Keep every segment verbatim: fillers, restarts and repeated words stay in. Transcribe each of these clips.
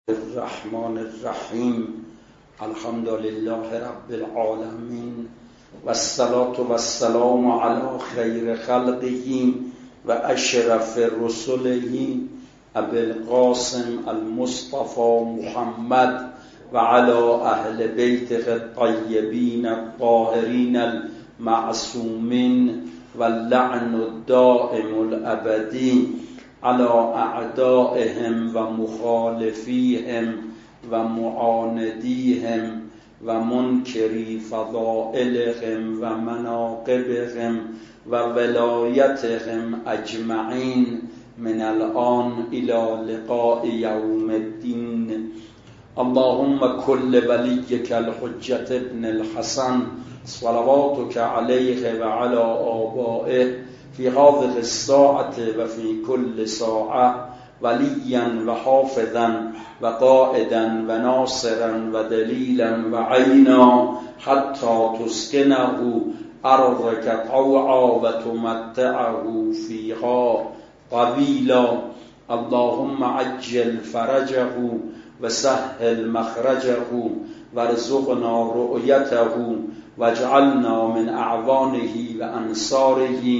الرحمن الرحیم الحمد لله رب العالمین والصلاة والسلام علی خیر خلقه و اشرف رسله ابی القاسم المصطفى محمد و علی اهل بیته الطیبین الطاهرین المعصومین واللعن الدائم الابدی على اعدائهم و مخالفیهم و معاندیهم و منکری فضائلهم و مناقبهم و ولایتهم اجمعین من الان الى لقاء یوم الدین. اللهم كل وليك الحجة ابن الحسن صلواتك عليه وعلى آبائه في هذه الساعة وفي كل ساعة وليا وحافظا وقائدا وناصرا ودليلا وعينا حتى تسكنه أرضك طوعا وتمتعه فيها طويلا. اللهم عجل فرجه وسهل مخرجه وارزقنا رؤيته واجعلنا من أعوانه وأنصاره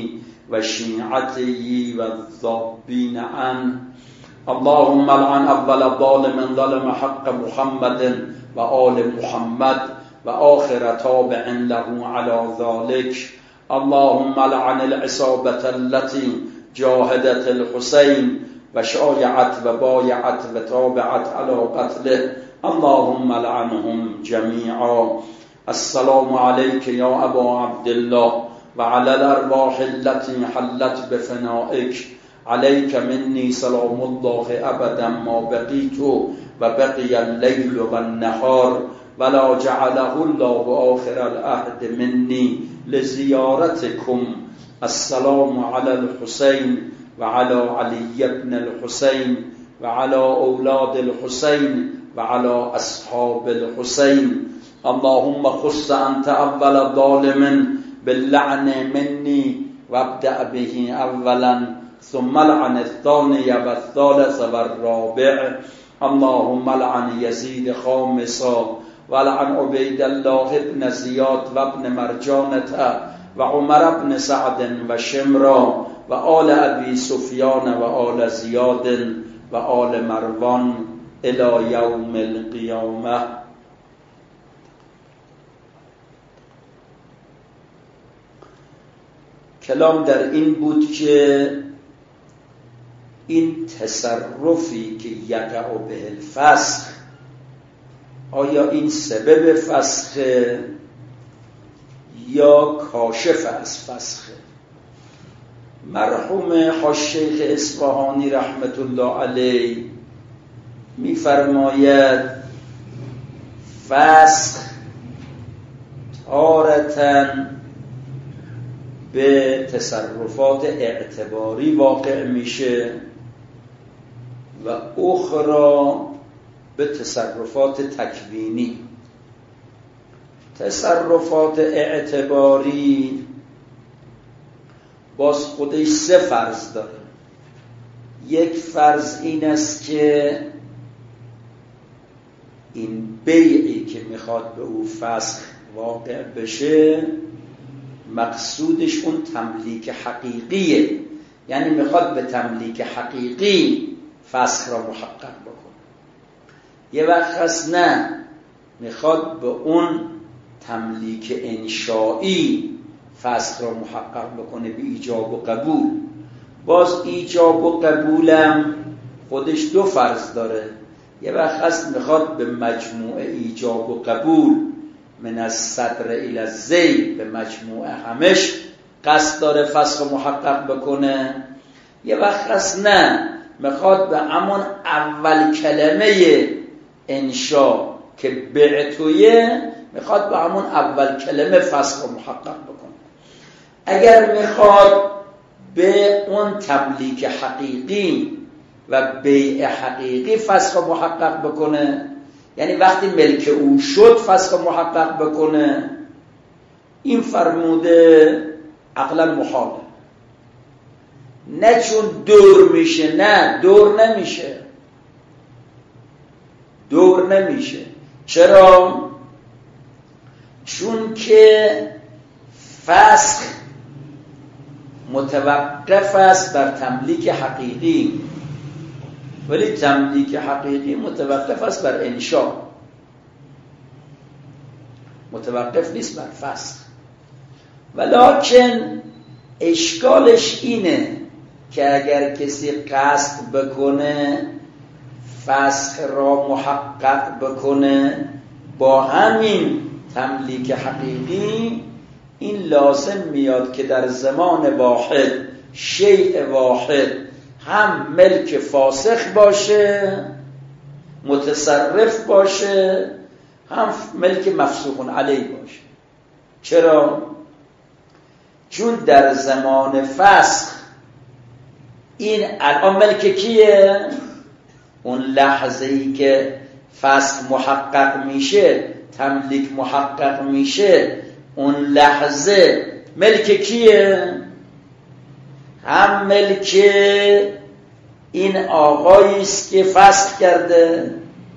وشيعته والذابين عنه. اللهم لعن أول ظالم ظلم حق محمد وآل محمد وآخر تابع له على ذلك. اللهم لعن العصابة التي جاهدت الحسين وشايعت وبايعت وتابعت على قتله. اللهم لعنهم جميعا. السلام عليك يا أبا عبد الله وعلى الأرواح التي حلت بفنائك. عليك مني سلام الله أبدا ما بقيت وبقي الليل والنهار ولا جعله الله آخر العهد مني لزيارتكم. السلام على الحسين وعلى علي بن الحسين وعلى أولاد الحسين وعلى أصحاب الحسين. اللهم خص أنت أول ظالم باللعن مني وابدأ به أولا ثم لعن الثاني والثالث والرابع. اللهم لعن يزيد خامسا ولعن عبيد الله بن زياد وابن مرجانة وعمر بن سعد وشمرا وآل أبي سفيان وآل زياد وآل مروان إلى يوم القيامة. کلام در این بود که این تصرفی که یقع به الفسخ، آیا این سبب فسخ یا کاشف از فسخ؟ مرحوم حاج شیخ اصفهانی رحمت الله علیه می‌فرماید فسخ تارةً به تصرفات اعتباری واقع میشه و اخرى به تصرفات تکوینی. تصرفات اعتباری باز خودش سه فرض داره. یک فرض این است که این بیعی که میخواد به او فسخ واقع بشه مقصودش اون تملیک حقیقیه، یعنی میخواد به تملیک حقیقی فسخ را محقق بکنه. یه وقت هست نه، میخواد به اون تملیک انشائی فسخ را محقق بکنه به ایجاب و قبول. باز ایجاب و قبولم خودش دو فرض داره. یه وقت هست میخواد به مجموع ایجاب و قبول من از صدر الی الذیل به مجموعه همش قصد داره فسخ محقق بکنه. یه وقت هست نه، میخواد به همون اول کلمه انشا که بعتویه، میخواد به همون اول کلمه فسخ محقق بکنه. اگر میخواد به اون تملیک حقیقی و بیع حقیقی فسخ محقق بکنه، یعنی وقتی ملک او شد فسخ محقق بکنه، این فرموده عقلا محاله. نه چون دور میشه، نه دور نمیشه. دور نمیشه. چرا؟ چون که فسخ متوقف است بر تملیک حقیقی، ولی تملیک حقیقی متوقف است بر انشاء، متوقف نیست بر فسخ. ولکن اشکالش اینه که اگر کسی قصد بکنه فسخ را محقق بکنه با همین تملیک حقیقی، این لازم میاد که در زمان واحد شیء واحد هم ملک فاسخ باشه، متصرف باشه، هم ملک مفسوق علیه باشه. چرا؟ چون در زمان فسخ این الان ملک کیه؟ اون لحظه ای که فسخ محقق میشه، تملیک محقق میشه، اون لحظه ملک کیه؟ هم ملک این آقایی است که فسخ کرده،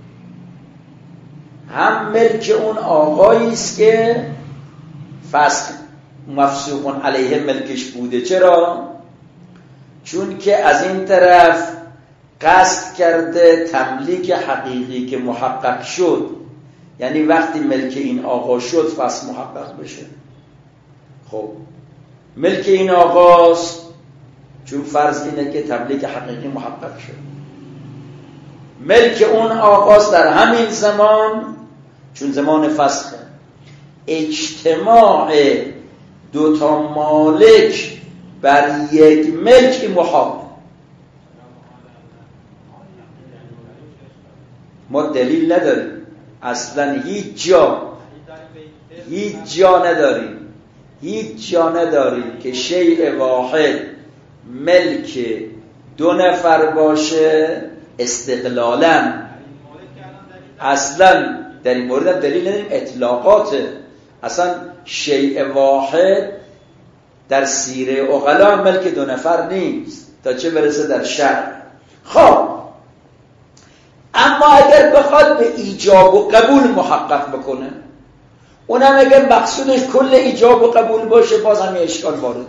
هم ملک اون آقایی است که فسخ مفسوق علیه ملکش بوده. چرا؟ چون که از این طرف قصد کرده تملیک حقیقی که محقق شد، یعنی وقتی ملک این آقا شد فسخ محقق بشه. خب ملک این آقاست، چون فرض اینه که تملیک حقیقی محقق شد. ملک اون آقاست در همین زمان، چون زمان فسخه. اجتماع دو تا مالک بر یک ملک محال. ما دلیل نداریم اصلا، هیچ جا هیچ جا نداریم هیچ جا نداریم که شیء واحد ملک دو نفر باشه استقلالا. اصلا در این مورد دلیل نداریم، اطلاقاته. اصلا شیء واحد در سیره عقلا ملک دو نفر نیست، تا چه برسه در شرع. خب اما اگر بخواد به ایجاب و قبول محقق بکنه، اونم اگر مقصودش کل ایجاب و قبول باشه، باز هم اشکال وارده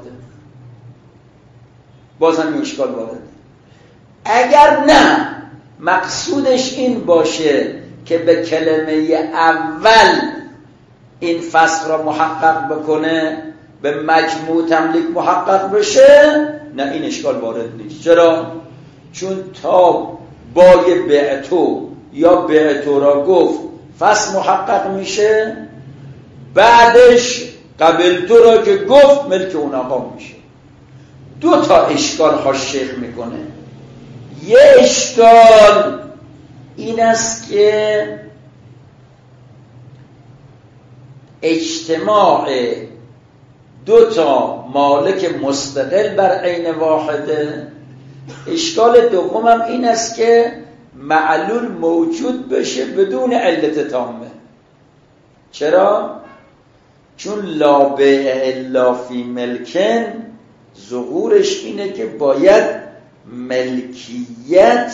باز هم اشکال وارده اگر نه مقصودش این باشه که به کلمه اول این فسخ را محقق بکنه، به مجموع تملیک محقق بشه، نه این اشکال وارد نیست. چرا؟ چون تا بای بعتو یا بعتو را گفت فسخ محقق میشه، بعدش قبلتو را که گفت ملک اون آقا میشه. دو تا اشکال ها شیخ میکنه. یه اشکال این است که اجتماع دو تا مالک مستقل بر عین واحده. اشکال دومم این است که معلول موجود بشه بدون علت تامه. چرا؟ چون لا بیع الا فی ملکن، ظهورش اینه که باید ملکیت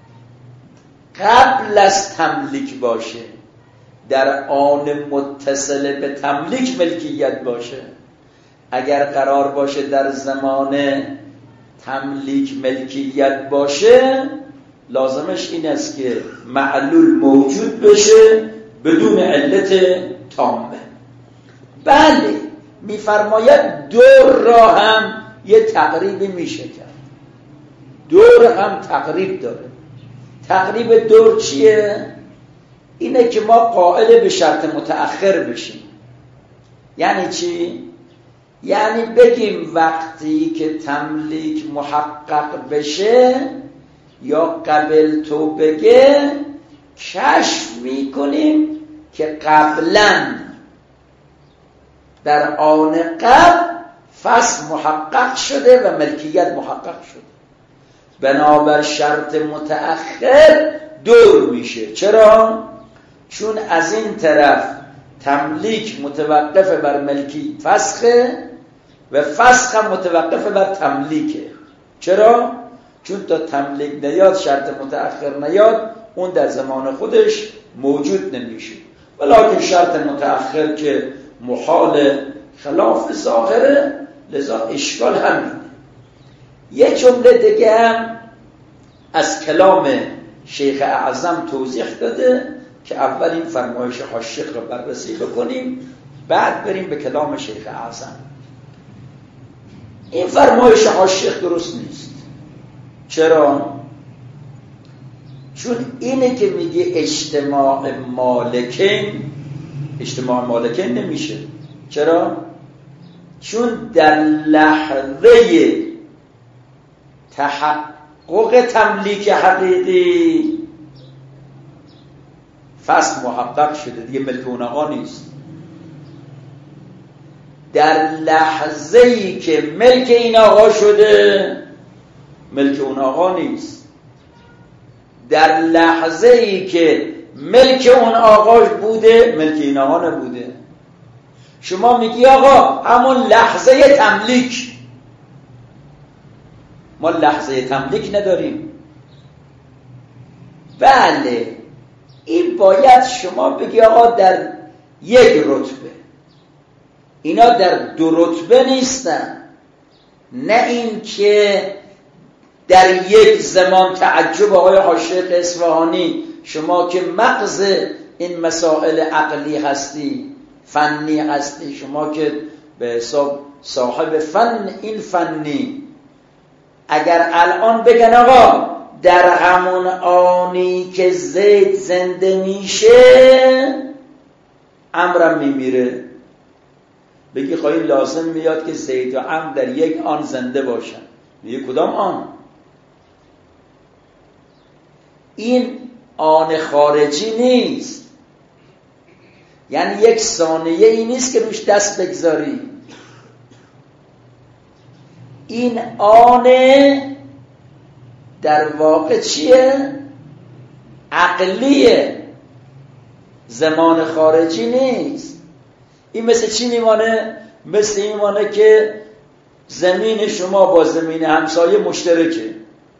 قبل از تملیک باشه، در آن متصل به تملیک ملکیت باشه. اگر قرار باشه در زمان تملیک ملکیت باشه، لازمش این است که معلول موجود بشه بدون علت تامه. بله، میفرماید دور را هم یه تقریبی میشه کرد. دور هم تقریب داره. تقریب دور چیه؟ اینه که ما قائل به شرط متأخر بشیم. یعنی چی؟ یعنی بگیم وقتی که تملیک محقق بشه یا قبل تو بگه، کشف میکنیم که قبلا در آن قبل فسخ محقق شده و ملکیت محقق شده، بنابر شرط متأخر دور میشه. چرا؟ چون از این طرف تملیک متوقف بر ملکی فسخه و فسخ هم متوقف بر تملیکه. چرا؟ چون تا تملیک نیاد، شرط متأخر نیاد، اون در زمان خودش موجود نمیشه. ولیکن شرط متأخر که محال خلاف ظاهره، لذا اشکال همینه. یه جمله دیگه هم از کلام شیخ اعظم توضیح داده که اول این فرمایش حاشیه رو بررسی بکنیم، بعد بریم به کلام شیخ اعظم. این فرمایش حاشیه درست نیست. چرا؟ چون اینه که میگه اجتماع مالکین، اجتماع مالکین نمیشه. چرا؟ چون در لحظه تحقق تملیک حقیقی فصل محقق شده دیگه، ملک اون آقا نیست. در لحظه‌ای که ملک این آقا شده ملک اون آقا نیست. در لحظه‌ای که ملک اون آقا بوده ملک این آقا نبوده. شما میگی آقا همون لحظه تملیک، ما لحظه تملیک نداریم. بله، این باید شما بگی آقا در یک رتبه، اینا در دو رتبه نیستن. نه این که در یک زمان تعجب آقای حاشیه اصفهانی، شما که مغز این مسائل عقلی هستی، فنی هستی، شما که به حساب صاحب فن این فنی، اگر الان بگن آقا در همون آنی که زید زنده میشه عمرم میمیره، بگی خواهی لازم میاد که زید و عمر در یک آن زنده باشن. میگه کدام آن؟ این آن خارجی نیست، یعنی یک ثانیه ای نیست که روش دست بگذاری. این آن در واقع چیه؟ عقلیه، زمان خارجی نیست. این مثل چی میمانه؟ مثل این میمانه که زمین شما با زمین همسایه مشترکه.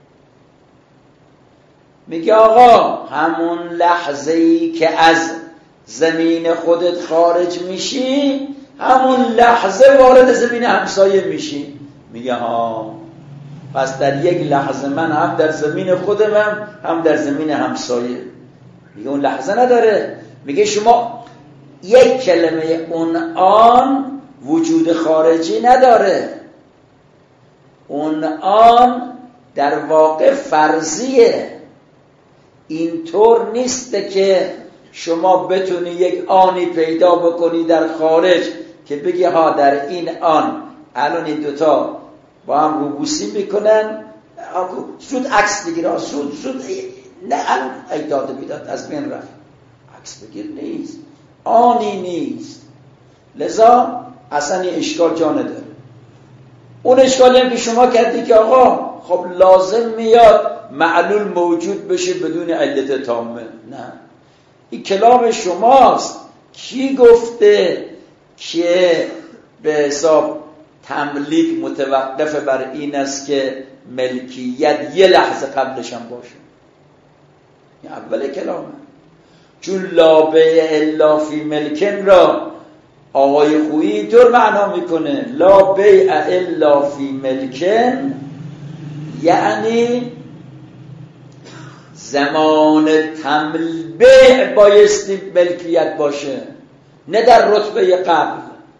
میگه آقا همون لحظه‌ای که از زمین خودت خارج میشی همون لحظه وارد زمین همسایه میشی. میگه ها، پس در یک لحظه من هم در زمین خودم هم در زمین همسایه. میگه اون لحظه نداره. میگه شما یک کلمه اون آن وجود خارجی نداره. اون آن در واقع فرضیه. اینطور نیسته که شما بتونی یک آنی پیدا بکنی در خارج که بگی ها در این آن الان این دوتا با هم روبوسی میکنن، سود عکس بگیر، سود سود نه الان ایداد بیداد از بین رفت، عکس بگیر نیست، آنی نیست. لذا اصلا این اشکال جا نداره. اون اشکالی هم که شما کردی که آقا خب لازم میاد معلول موجود بشه بدون علت تامه. نه، این کلام شماست. کی گفته که به حساب تملیک متوقف بر این است که ملکیت یه لحظه قبلش هم باشه؟ این اول کلامه. چون لا بیع الا فی ملکن را آقای خویی اینطور معنا میکنه، لا بیع الا فی ملکن یعنی زمان تملیک بایستی ملکیت باشه، نه در رتبه قبل.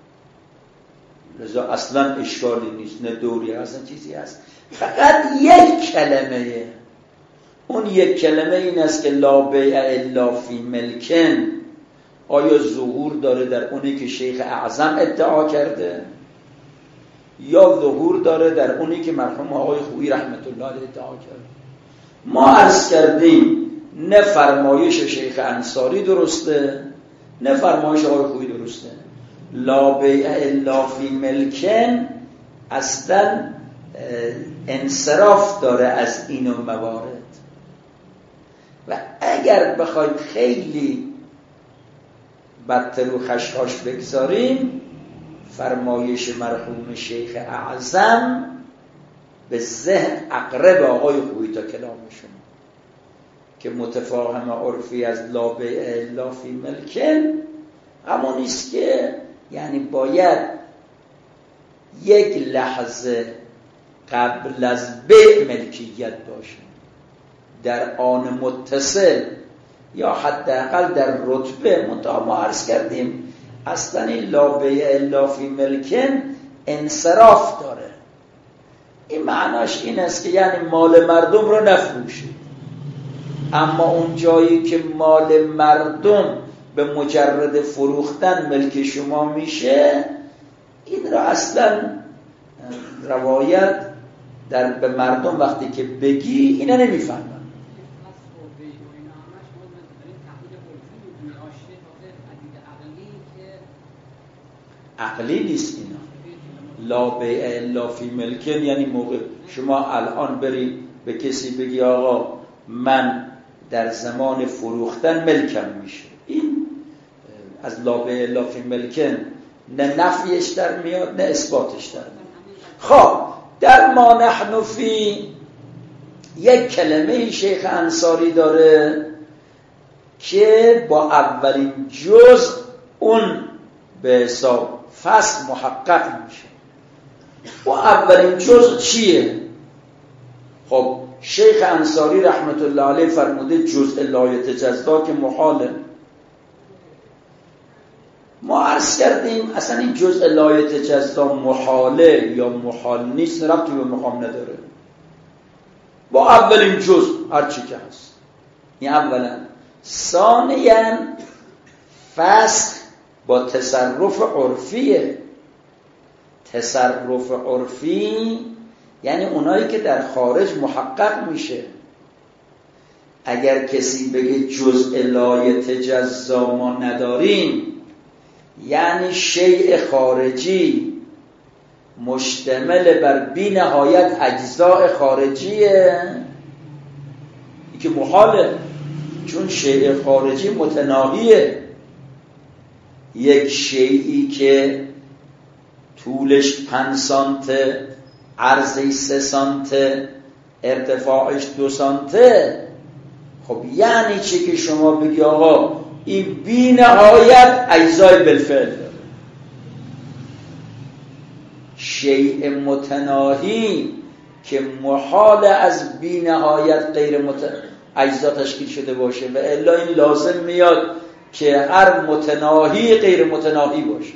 لذا اصلا اشکالی نیست، نه دوری هست نه چیزی هست، فقط یک کلمه. اون یک کلمه این است که لا بیع الا فی ملکن آیا ظهور داره در اونی که شیخ اعظم ادعا کرده یا ظهور داره در اونی که مرحوم آقای خویی رحمت الله علیه ادعا کرده؟ ما عرض کردیم نه فرمایش شیخ انصاری درسته نه فرمایش آقای خویی درسته. لا بیع الا فی ملکن اصلا انصراف داره از این موارد. و اگر بخوایم خیلی بدتر و خشخاش بگذاریم، فرمایش مرحوم شیخ اعظم به ذهن اقرب آقای خویی تا کلام شما که متفاهم عرفی از لا بیع الا فی ملکن همون است که یعنی باید یک لحظه قبل از بیع ملکیت باشه، در آن متصل یا حداقل در رتبه. منتها ما عرض کردیم اصلا این لا بیع الا فی ملکن انصراف داره. این معناش این است که یعنی مال مردم رو نفروشید، اما اون جایی که مال مردم به مجرد فروختن ملک شما میشه، این را اصلا روایت در به مردم وقتی که بگی اینا نمیفهمن. عقلی نیست اینا. لا بیع الا فی ملکن یعنی موقع شما الان بری به کسی بگی آقا من در زمان فروختن ملکم میشه، این از لا بیع الا فی ملکن نه نفیش در میاد نه اثباتش در میاد. خب در ما نحن فی یک کلمه شیخ انصاری داره که با اولین جزء اون به حساب فصل محقق میشه. و اولین جزء چیه؟ خب شیخ انصاری رحمت الله علیه فرموده جزء لا یتجزا که محاله. ما عرض کردیم اصلا این جزء لا یتجزا محاله یا محال نیست، ربطی به مقام نداره. با اولین جزء هر چی که هست این اولا. ثانیاً فسخ با تصرف عرفیه. تصرف عرفی یعنی اونایی که در خارج محقق میشه. اگر کسی بگه جزء لا یتجزا ما نداریم، یعنی شیء خارجی مشتمل بر بی نهایت اجزاء خارجیه، این که محاله، چون شیء خارجی متناهیه. یک شیئی که طولش پنج سانت، عرضش سه سانت، ارتفاعش دو سانته، خب یعنی چی که شما بگی آقا این بی نهایت اجزای بالفعل داره. شیء متناهی که محال از بی نهایت غیر مت... اجزا تشکیل شده باشه و الا این لازم میاد که هر متناهی غیر متناهی باشه.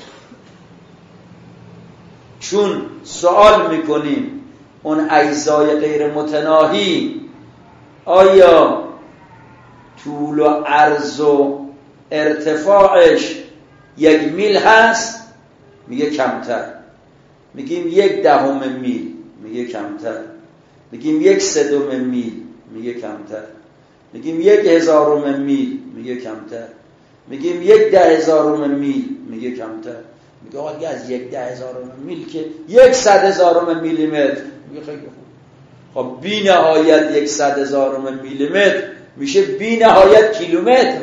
چون سوال میکنیم اون اجزای غیر متناهی آیا طول و عرض و ارتفاعش یک میل هست؟ میگه کمتر. میگیم یک دهم میل، میگه کمتر. میگیم یک سدم میل، میگه کمتر. میگیم یک هزارم میل، میگه کمتر. میگیم یک ده هزارم میل، میگه کمتر. میگه آقا دیگه از یک ده هزارم میل که یک صد هزارم میلیمتر، میگه خیلی خوب. خب بی نهایت یک صد هزارم میلیمتر میشه بی نهایت کیلومتر.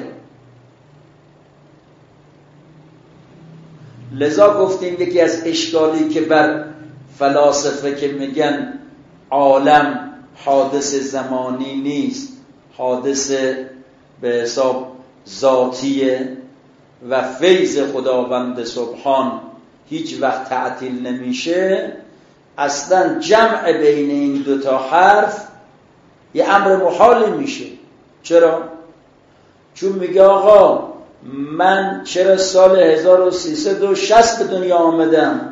لذا گفتیم یکی از اشکالی که بر فلاسفه که میگن عالم حادث زمانی نیست، حادث به حساب ذاتیه و فیض خداوند سبحان هیچ وقت تعطیل نمیشه، اصلا جمع بین این دوتا حرف یه امر محال میشه. چرا؟ چون میگه آقا من چرا سال هزار و سیصد و شصت به دنیا آمدم؟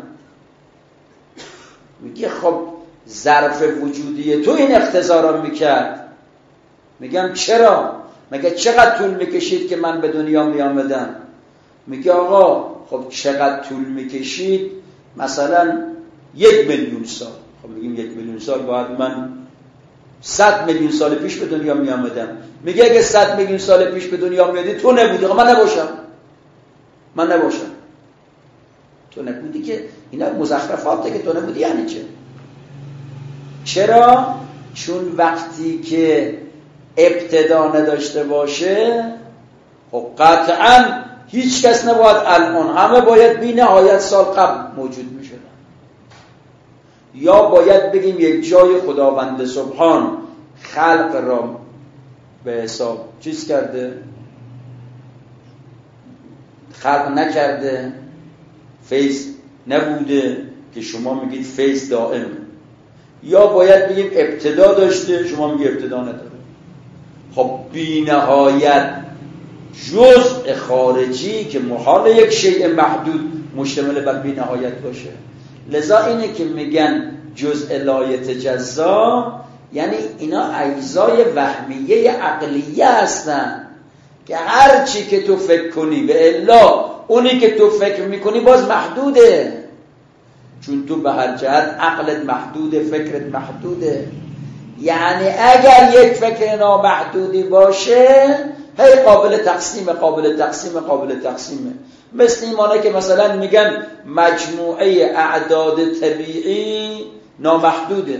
میگه خب ظرف وجودی تو این اقتضا را میکرد. میگم چرا؟ میگه چقدر طول میکشید که من به دنیا میامدم؟ میگه آقا خب چقدر طول میکشید؟ مثلا یک میلیون سال. خب میگیم یک میلیون سال باید من صد میلیون سال پیش به دنیا می آمدم. میگه اگه صد میلیون سال پیش به دنیا می آمدی تو نبودی، من نباشم من نباشم تو نبودی که اینا مزخرفاته که تو نبودی یعنی چه؟ چرا؟ چون وقتی که ابتدا نداشته باشه خب قطعا هیچ کس نباید الان، همه باید بی نهایت سال قبل موجود می شدن. یا باید بگیم یک جای خداوند سبحان خلق را به حساب چیز کرده، خلق نکرده، فیض نبوده که شما میگید فیض دائمه، یا باید بگیم ابتدا داشته شما میگید ابتدا نداره. خب بی نهایت جزء خارجی که محال یک شیء محدود مشتمل بر بی نهایت باشه. لذا اینه که میگن جزء لا یتجزا، یعنی اینا اجزای وهمیه عقلیه هستن که هر چی که تو فکر کنی به الا اونی که تو فکر میکنی باز محدوده، چون تو به هر جهت عقلت محدوده، فکرت محدوده. یعنی اگر یک فکر نامحدودی باشه هی قابل تقسیم قابل تقسیم قابل تقسیمه. مثل ایمانه که مثلا میگن مجموعه اعداد طبیعی نامحدوده.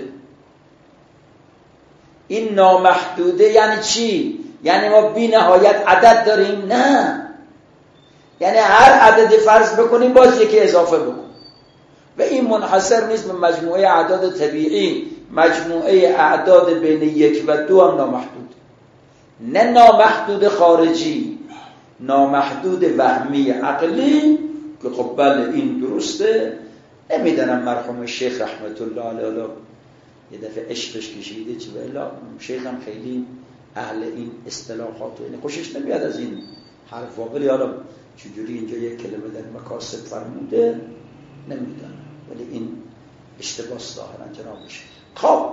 این نامحدوده یعنی چی؟ یعنی ما بی نهایت عدد داریم؟ نه، یعنی هر عددی فرض بکنیم باز یکی اضافه بکن. و این منحصر نیست به مجموعه اعداد طبیعی، مجموعه اعداد بین یک و دو هم نامحدود، نه نامحدود خارجی، نامحدود وهمی عقلی که خب بله این درسته. نمیدانم مرحوم شیخ رحمت الله علیه یه دفعه عشقش کشیده چه بلا، شیخ هم خیلی اهل این اصطلاحات و این خوشش نمیاد از این حرفا، ولی حالا چجوری اینجا یک کلمه در مکاسب فرموده نمیدانم، ولی این اشتباه ظاهرا جناب شیخ. خب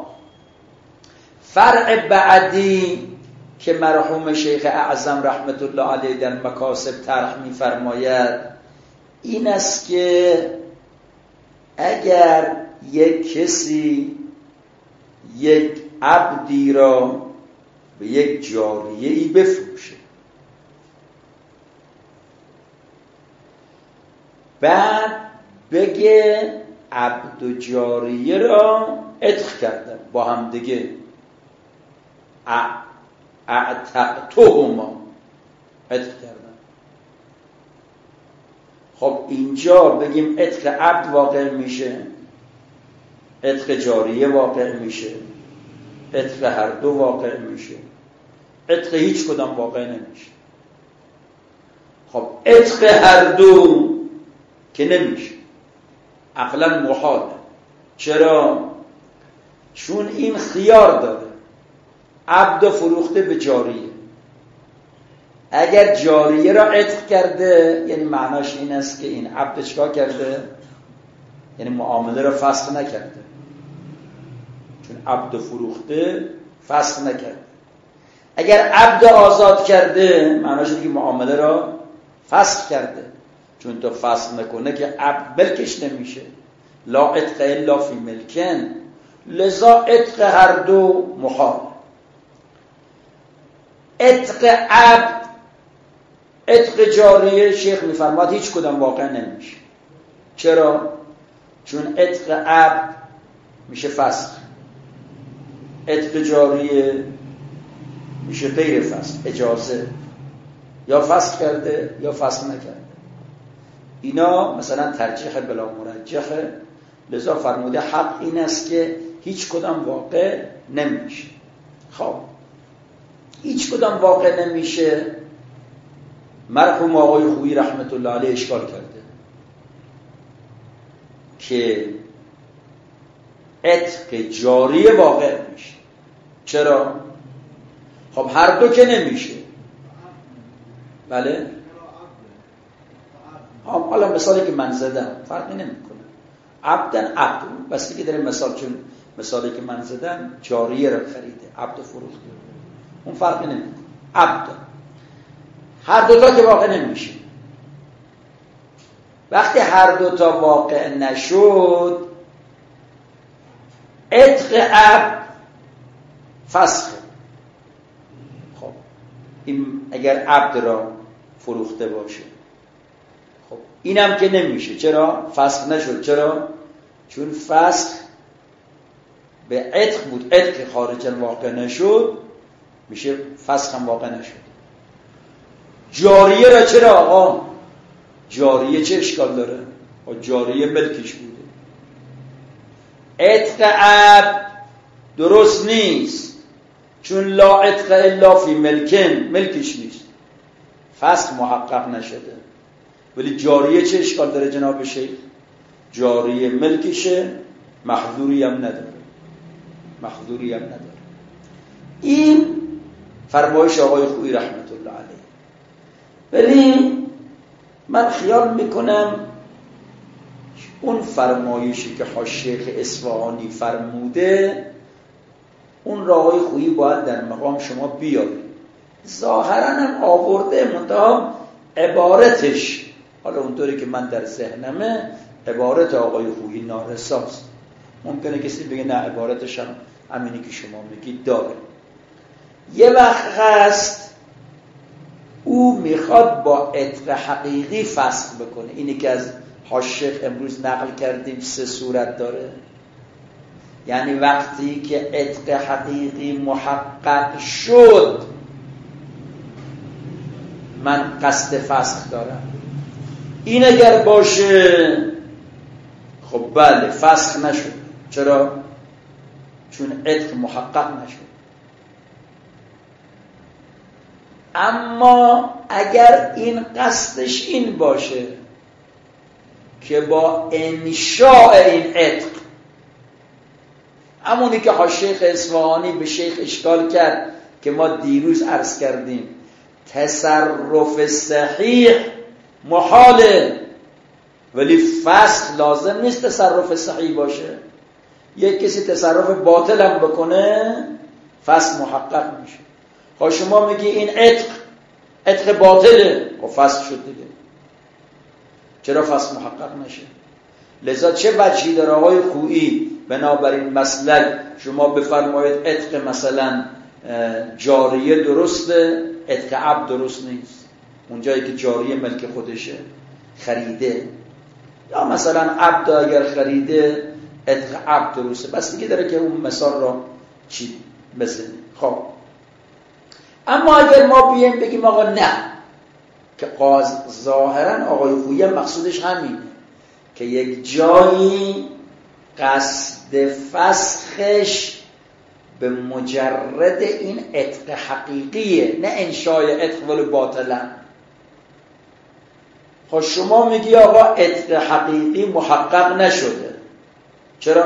فرع بعدی که مرحوم شیخ اعظم رحمت الله علیه در مکاسب طرح می‌فرماید این است که اگر یک کسی یک عبدی را به یک جاریه‌ای بفروشه، بعد بگه عبد و جاریه را عتق کردم با هم دیگه، اعتقتهما عتق کردم. خب اینجا بگیم عتق عبد واقع میشه، عتق جاریه واقع میشه، عتق هر دو واقع میشه، عتق هیچ کدام واقع نمیشه. خب عتق هر دو که نمیشه، عقلا محاله. چرا؟ چون این خیار داره، عبد فروخته به جاریه. اگر جاریه را عتق کرده یعنی معناش این است که این عبد چکار کرده؟ یعنی معامله را فسخ نکرده، چون عبد فروخته فسخ نکرده. اگر عبد آزاد کرده معناش اینه که معامله را فسخ کرده، چون تو فسخ نکنه که عبد ملکش نمیشه. لا عتق الا فی ملکن، لذا عتق هر دو محال. عتق عبد، عتق جاریه شیخ میفرماد هیچ کدام واقع نمیشه. چرا؟ چون عتق عبد میشه فسخ، عتق جاریه میشه غیر فسخ، اجازه، یا فسخ کرده یا فسخ نکرده. اینا مثلا ترجیح بلا مرجحه، لذا فرموده حق این است که هیچ کدام واقع نمیشه. خب هیچ کدام واقع نمیشه، مرحوم آقای خویی رحمت الله علیه اشکال کرده که عتق جاریه واقع میشه. چرا؟ خب هر دو که نمیشه. بله؟ حالا مثالی که من زدم فرقی نمیکنه، عبدن عبد، بس که داره مثال، چون مثالی که من زدم جاریه را خریده، عبد فروخته، اون فرقی نمیکنه. عبد هر دوتا که واقع نمیشه. وقتی هر دوتا واقع نشد عتق عبد فسخه. خب این اگر عبد را فروخته باشه، خب اینم که نمیشه. چرا؟ فسخ نشد. چرا؟ چون فسخ به عتق بود، عتق خارجا واقع نشد، میشه فسخ هم واقع نشد. جاریه را چرا آقا؟ جاریه چه اشکال داره؟ جاریه ملکش بوده. عتق عبد درست نیست، چون لا عتق الا فی ملکن، ملکش نیست، فسخ محقق نشده. ولی جاریه چه اشکال داره جناب شیخ؟ جاریه ملکشه، محظوری هم نداره، محظوری هم نداره. این فرمایش آقای خویی رحمت الله علیه. ولی من خیال میکنم اون فرمایشی که حاشیه شیخ اصفهانی فرموده، اون را آقای خویی باید در مقام شما بیارید. ظاهرا هم آورده، منتها عبارتش، حالا اونطوری که من در ذهنمه، عبارت آقای خویی نارساست. ممکنه کسی بگه نه عبارتش هم همینی که شما میگید داره. یه وقت هست او میخواد با عتق حقیقی فسخ بکنه. اینی که از حاشیه امروز نقل کردیم سه صورت داره. یعنی وقتی که عتق حقیقی محقق شد، من قصد فسخ دارم. این اگر باشه خب بله فسخ نشد. چرا؟ چون عتق محقق نشد. اما اگر این قصدش این باشه که با انشاء این عتق، همونی که حاشیه اصفهانی به شیخ اشکال کرد که ما دیروز عرض کردیم، تصرف صحیح محاله، ولی فسخ لازم نیست تصرف صحیح باشه. یک کسی تصرف باطل هم بکنه فسخ محقق میشه. خب شما میگی این عتق عتق باطله، خب فسخ شد دیگه، چرا فسخ محقق نشه؟ لذا چه وجهی داره آقای خویی بنابراین مسلک شما بفرمایید عتق مثلا جاریه درسته، عتق عبد درست نیست؟ اونجایی که جاریه ملک خودشه خریده، یا مثلا عبد اگر خریده عتق عبد درسته، بس دیگه داره که اون مثال را چی بزنه. خب اما اگر ما بیایم بگیم آقا نه، که قاض ظاهرا آقای خویی مقصودش همینه که یک جایی قصد فسخش به مجرد این عتق حقیقیه، نه انشای عتق ولی باطلا. خب شما میگی آقا عتق حقیقی محقق نشده، چرا؟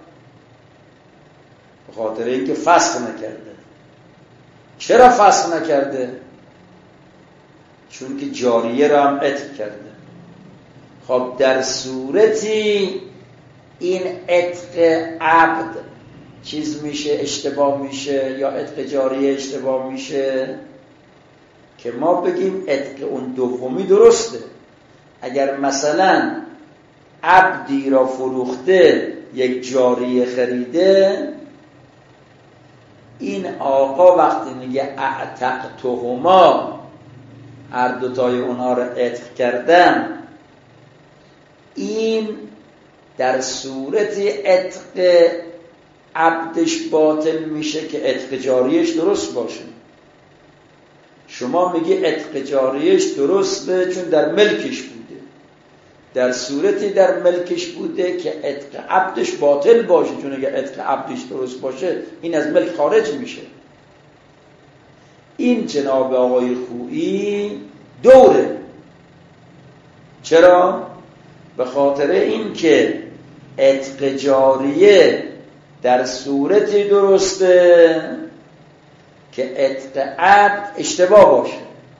به خاطر اینکه فسخ نکرده. چرا فسخ نکرده؟ چون که جاریه را هم عتق کرده. خب در صورتی این عتق عبد چیز میشه، اشتباه میشه، یا عتق جاریه اشتباه میشه که ما بگیم عتق اون دومی درسته. اگر مثلا عبدی را فروخته یک جاریه خریده، این آقا وقتی میگه اعتقتهما، هر دوتای اونها را عتق کردم، این در صورت عتق عبدش باطل میشه که عتق جاریش درست باشه. شما میگی عتق جاریش درسته چون در ملکش بوده، در صورتی در ملکش بوده که عتق عبدش باطل باشه، چون اگر عتق عبدش درست باشه این از ملک خارج میشه. این جناب آقای خویی دوره. چرا؟ به خاطر این که عتق جاریه در صورتی درسته که عتق عبد اشتباه باشه،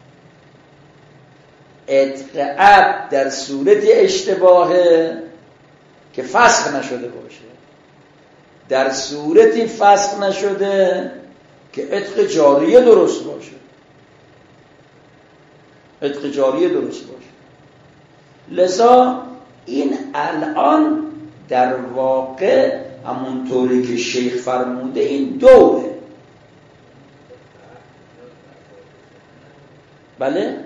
عتق عبد در صورتی اشتباهه که فسخ نشده باشه، در صورتی فسخ نشده که عتق جاریه درست باشه، عتق جاریه درست باشه. لذا این الان در واقع همونطوری که شیخ فرموده این دوره. بله؟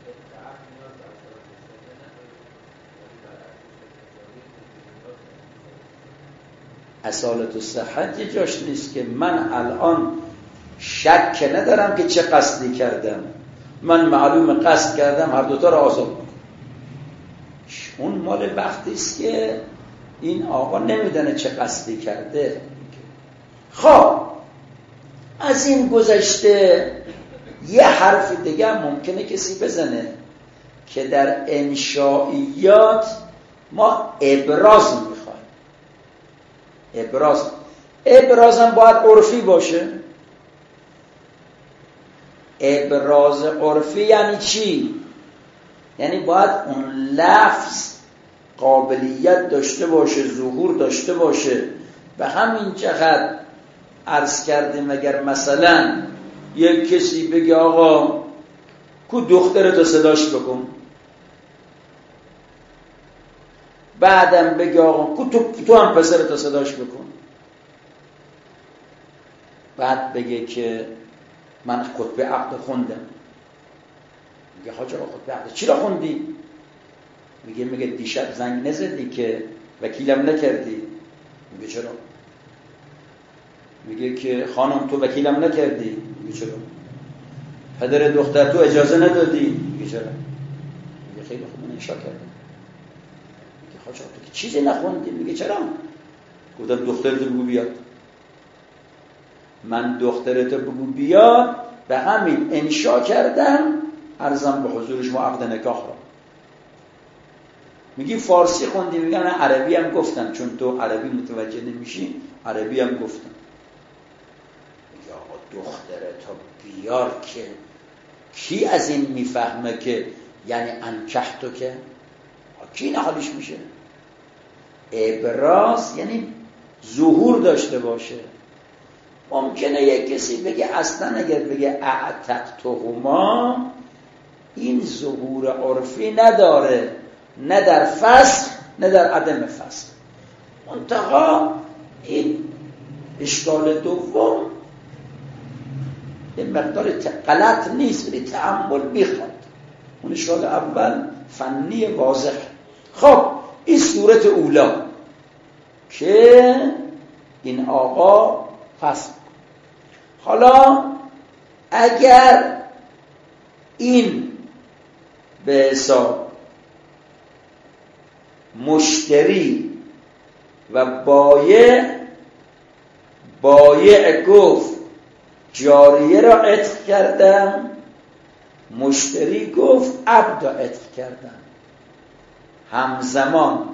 اصالت و صحت جاش نیست که من الان شک ندارم که چه قصدی کردم، من معلوم قصد کردم هر دوتا را آزاد بکنم. اون مال وقتی است که این آقا نمیدونه چه قصدی کرده. خب از این گذشته یه حرف دیگه هم ممکنه کسی بزنه که در انشائیات ما ابراز میخوایم. ابراز ابراز هم باید عرفی باشه. ابراز عرفی یعنی چی؟ یعنی باید اون لفظ قابلیت داشته باشه، ظهور داشته باشه. به همین جهت عرض کردیم اگر مثلا یک کسی بگه آقا کو دخترتو صداش بکن، بعدم بگه آقا کو تو, تو هم پسرتو صداش بکن، بعد بگه که من خطبه عقد خوندم. میگه حاج آقا خطبه عقد چی را خوندی؟ میگه میگه دیشب زنگ نزدی که وکیلم نکردی. میگه چرا؟ میگه که خانم تو وکیلم نکردی. میگه چرا؟ پدر دختر تو اجازه ندادی. میگه چرا؟ میگه خیلی خوب من انشا کردم. میگه حاج آقا تو چیزی نخوندی؟ میگه چرا؟ گفتم دخترتو بگو بیاد. من دخترتو بگو بیاد به همین انشا کردم، عرضم به حضور شما عقد نکاح را. میگی فارسی خوندی؟ میگن عربی هم گفتم، چون تو عربی متوجه نمیشی عربی هم گفتم. میگه آقا دخترتو بیار که کی از این میفهمه که یعنی انکحتو که کی نحالش میشه؟ ابراز یعنی ظهور داشته باشه. ممکنه یک کسی بگه اصلا اگر بگه اعتقتهما این ظهور عرفی نداره، نه در فسخ نه در عدم فسخ. منتها این اشکال دوم این مقدار غلط نیست ولی تأمل میخواد. اون اشکال اول فنی واضح. خب این صورت اولا که این آقا فسخ. حالا اگر این به حساب مشتری و بایع، بایع گفت جاریه را عتق کردم، مشتری گفت عبد را عتق کردم، همزمان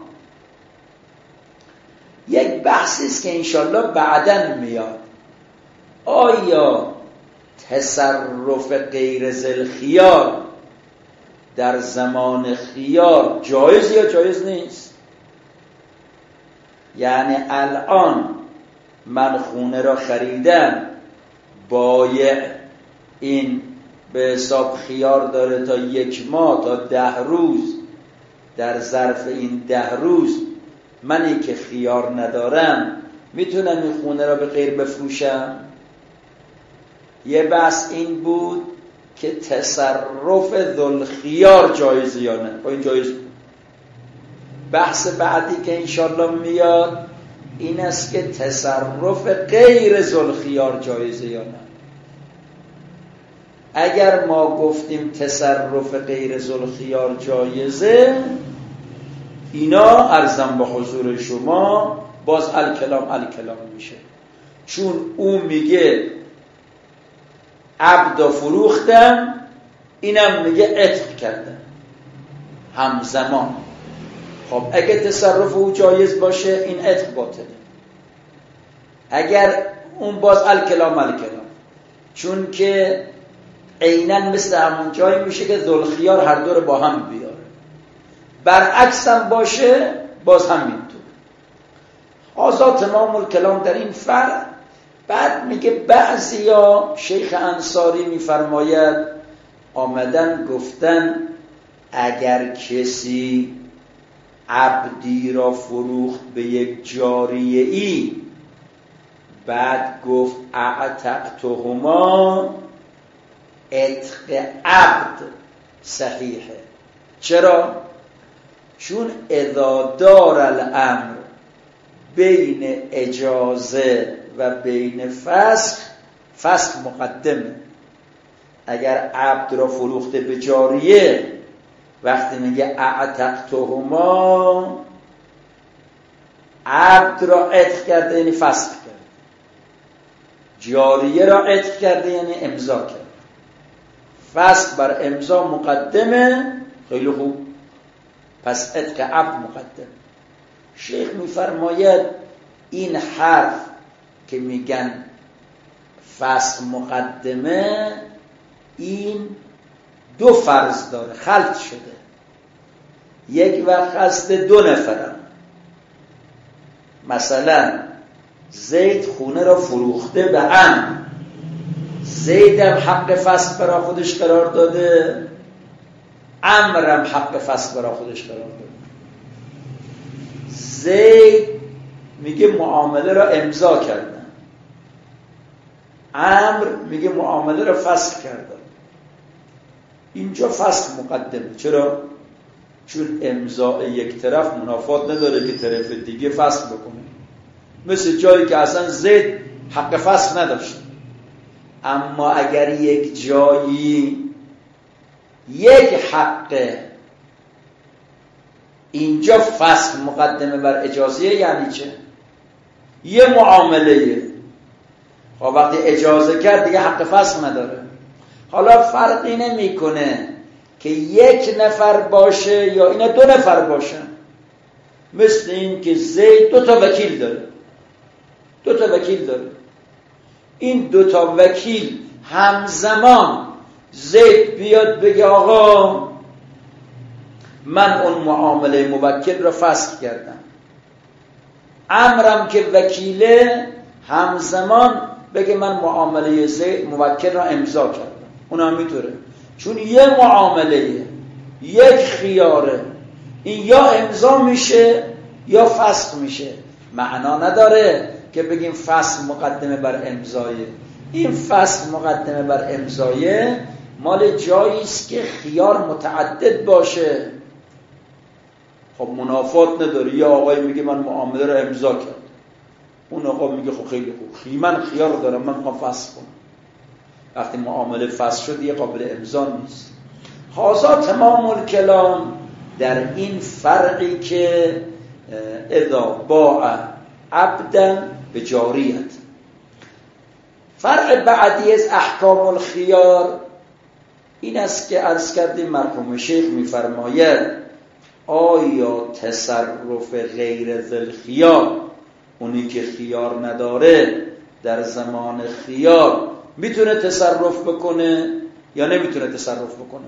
یک بحثی است که انشالله بعداً میاد. آیا تصرف غیر ذی خیار در زمان خیار جایز یا جایز نیست؟ یعنی الان من خونه را خریدم، بایع این به حساب خیار داره تا یک ماه تا ده روز، در ظرف این ده روز منی که خیار ندارم میتونم این خونه را به غیر بفروشم؟ یه بحث این بود که تصرف ذوالخیار جایزه یا نه. این جایز. بحث بعدی که انشالله میاد این است که تصرف غیر ذوالخیار جایزه یا نه. اگر ما گفتیم تصرف غیر ذوالخیار جایزه، اینا عرضم به حضور شما باز الکلام الکلام میشه، چون او میگه عبد فروختم، اینم میگه عتق کردم همزمان. خب اگه تصرف او جایز باشه این عتق باطله. اگر اون باز الکلام الکلام، چون که عیناً مثل همون جایی میشه که ذوالخیار هر دو رو با هم بیاره. برعکس هم باشه باز همینطور. آزاد تمام الکلام در این فرع. بعد میگه بعضیا، شیخ انصاری میفرماید آمدن گفتن اگر کسی عبدی را فروخت به یک جاریه ای، بعد گفت اعتقتهما، عتق عبد صحیحه. چرا؟ چون اذا دار الامر بین اجازه و بین فسخ، فسخ مقدمه. اگر عبد را فروخته به جاریه، وقتی میگه اعتقتهما، عبد را عتق کرده یعنی فسخ کرده. جاریه را عتق کرده یعنی امضا کرد. فسخ بر امضا مقدمه. خیلی خوب، پس عتق عبد مقدم. شیخ میفرماید این حرف که میگن فسخ مقدمه، این دو فرض داره، خلط شده. یک وقت هست دو نفرن، مثلا زید خونه را فروخته به عمرو، زید هم حق فسخ برای خودش قرار داده، عمرو هم حق فسخ برای خودش قرار داده. زید میگه معامله را امضا کردن، عمرو میگه معامله را فسخ کردن. اینجا فسخ مقدمه. چرا؟ چون امضاء یک طرف منافات نداره که طرف دیگه فسخ بکنه. مثل جایی که اصلا زید حق فسخ نداشت، اما اگر یک جایی یک حق، اینجا فسخ مقدمه بر اجازه. یعنی چه؟ یه معامله خب وقتی اجازه کرد دیگه حق فسخ نداره. حالا فرقی نمیکنه که یک نفر باشه یا اینا دو نفر باشن. مثل این که زید دو تا وکیل داره، دو تا وکیل داره. این دو تا وکیل همزمان زید بیاد بگه آقا من اون معامله موکل را فسخ کردم، عمرم که وکیله همزمان بگه من معامله زید موکل را امضا کردم. اون هم میتونه، چون یه معامله یک خیاره، این یا امضا میشه یا فسخ میشه. معنا نداره که بگیم فسخ مقدمه بر امضایه. این فسخ مقدمه بر امضایه مال جایی است که خیار متعدد باشه. خب منافات نداره. یا آقای میگه من معامله رو امضا کردم، اون آقا میگه خب خیلی خوب، خی من خیار دارم، من میخوام فسخ کنم. وقتی معامله فسخ شد یه قابل امضا نیست. هذا تمام الکلام در این فرقی که اذا باع عبدا به جاریت. فرق بعدی از احکام الخیار این است که عرض کردیم مرحوم شیخ میفرماید آیا تصرف غیر ذل خیار، اونی که خیار نداره، در زمان خیار میتونه تصرف بکنه یا نمیتونه تصرف بکنه؟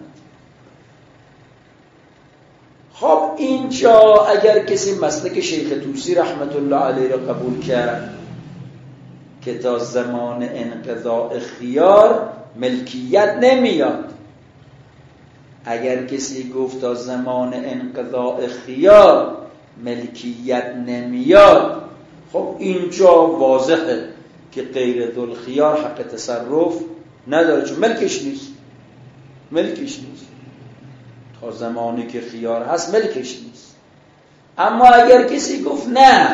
خب اینجا اگر کسی مسلک شیخ طوسی رحمت الله علیه را قبول کرد که تا زمان انقضاء خیار ملکیت نمیاد، اگر کسی گفت تا زمان انقضاء خیار ملکیت نمیاد، خب اینجا واضحه که غیر ذل خیار حق تصرف نداره، چون ملکش نیست. ملکش نیست تا زمانی که خیار هست ملکش نیست. اما اگر کسی گفت نه،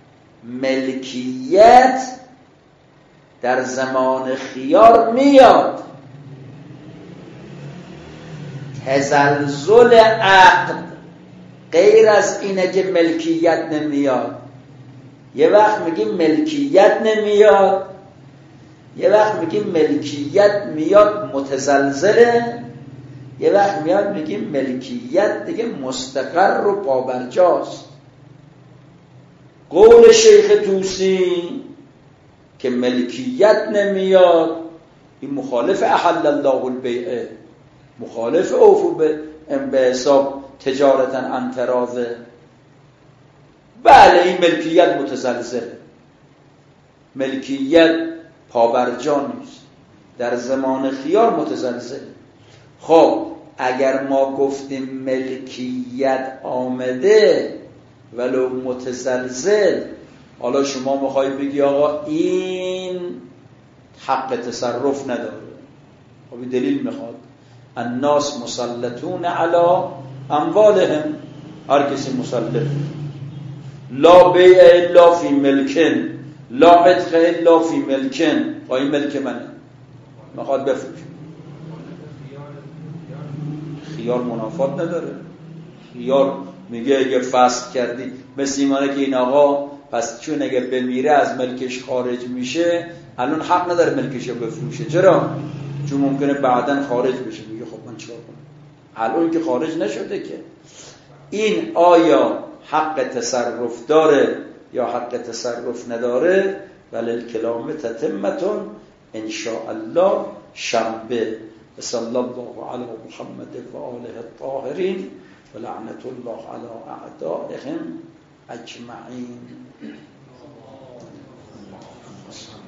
ملکیت در زمان خیار میاد، تزلزل عقد غیر از اینه که ملکیت نمیاد. یه وقت میگیم ملکیت نمیاد، یه وقت میگیم ملکیت میاد متزلزله، یه وقت میاد میگیم ملکیت دیگه مستقر و پابرجاست. قول شیخ طوسی که ملکیت نمیاد این مخالف احل الله البیع، مخالف اوفو به حساب تجارتا عن تراضه. بله این ملکیت متزلزل، ملکیت پابرجا نیست، در زمان خیار متزلزل. خب اگر ما گفتیم ملکیت آمده ولو متزلزل، حالا شما میخوای بگی آقا این حق تصرف نداره. خب دلیل میخواد. الناس مسلطون علی اموالهم، هر کسی مسلط. لا بیع الا فی ملکن، لا عتق الا فی ملکن. با این ملک منه، میخواد بفروش. خیار منافات نداره. خیار میگه اگه فسخ کردی، مثل ایمانه که این آقا پس چون اگه بمیره از ملکش خارج میشه، الان حق نداره ملکشو بفروشه. چرا؟ چون ممکنه بعداً خارج بشه. میگه خب من چیکار کنم؟ الان که خارج نشده که. این آیا حق تصرف داره یا حق تصرف نداره؟ وللکلام تتمتون ان شاء الله شنبه. صلی الله علی محمد و آله الطاهرین و لعنت الله علی اعدائهم اجمعین.